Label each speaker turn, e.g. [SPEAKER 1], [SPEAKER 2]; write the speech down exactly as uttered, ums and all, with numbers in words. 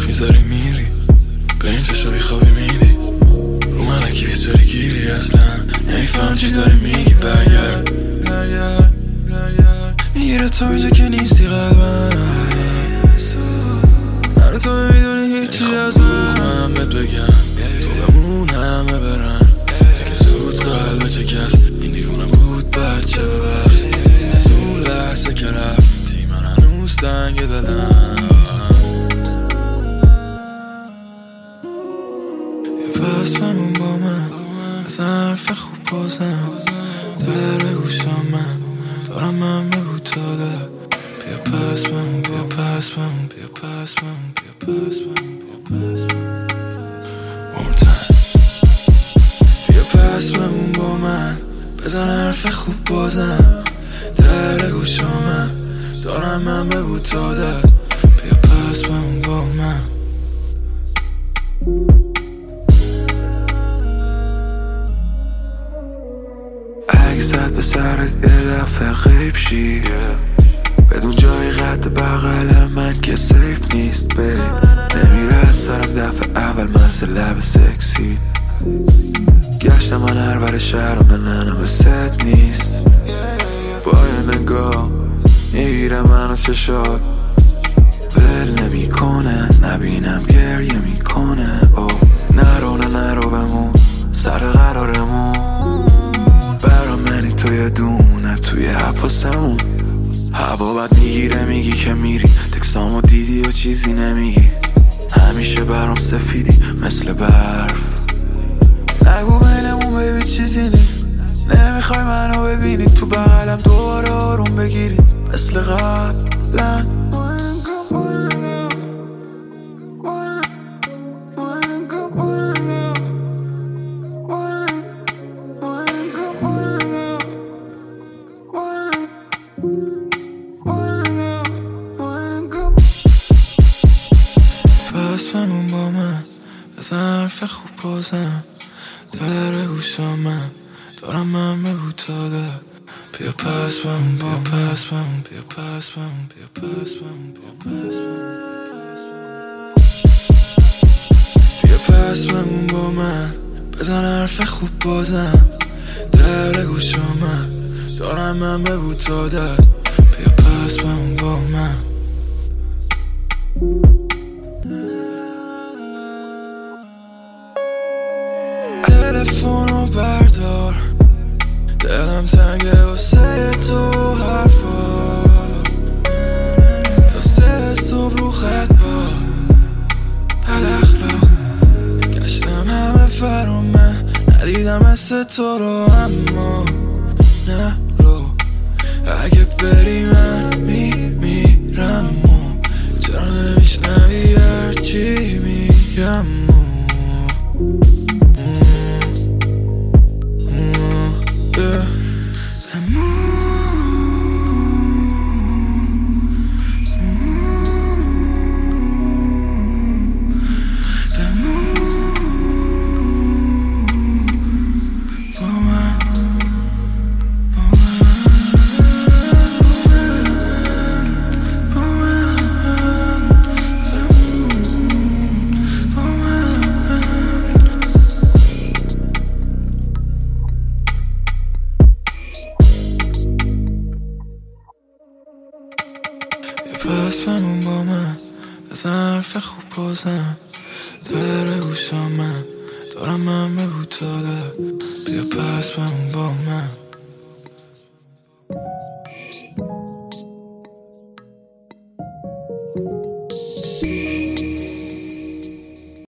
[SPEAKER 1] وقت میذاری میری به این چشا بیخوابی میدی رو من اکی بیستاری گیری اصلا نمیفهم چی داری میگی برگرد میگیره تا اینجا که نیستی قلبم من تو نمیدونی هیچی از من من بهت بگم تو بمون همه برن که زود قلب چه کس این دیوونه بود بچه ببخش از اون لحظه که رفتی من هنوز تنگ دلم یه پس بمون با من از حرف خوب بازم در گوشام من دارم من بگو تا ده بیا پس بمون بیا پس بمون بیا پس بمون بیا پس بمون بیا پس بمون One more time بیا پس بمون با من بزن حرف خوب بازم در گوشام من دارم من بگو تا ده بیا پس بمون با من اگه زد به سرت یه دفعه غیب شی بدون جای قد بغل من که سیف نیست بی نمیره از سرم دفعه اول مثل لب سکسی گشتم من هر بر شهرم نه نه نه به ست نیست با یه نگاه میگیره منو چشات ول نمی کنه نبینم گریه میکنه او نرو نه نرو بمون سر قرارمون برا منی توی دونه توی حفظمون هوا بد میگیره میگی که میری تکسامو دیدی و چیزی نمیگی همیشه برام سفیدی مثل برف نگو بینمون بیبی چیزی نی نمیخوای منو ببینی تو بغلم دوباره آروم بگیری مثل قبلا پس بمون با من بزن حرف خوب بازم در گوشام من دارم من بگو تا ده بیا پس بمون بیا پس بمون بیا پس بمون بیا پس بمون بیا پس بمون با من بزن حرف خوب بازم در گوشام من دارم من بگو تا ده بیا پس بمون با من تلفنو بردار دلم تنگه واسه تو حرفا تا سه صبح رو خط با بد اخلاق گشتم همه فرا من ندیدم مثل تو رو اما نه رو اگه بری من میمیرم چرا نمیشنوی هرچی میگم پس بمون با من بزن حرف خوب بازم در گوشام من دارم من بگو تا ده بیا پس بمون با من